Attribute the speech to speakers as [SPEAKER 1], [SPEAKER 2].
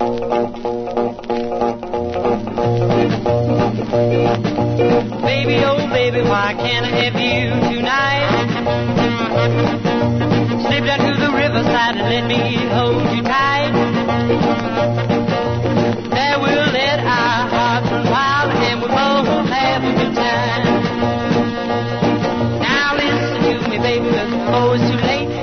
[SPEAKER 1] Baby, oh baby, why can't I have you tonight? Slip down to the riverside and let me hold you tight. There we'll let our hearts run wild and we'll both have a good time. Now listen to me, baby, before it's too late.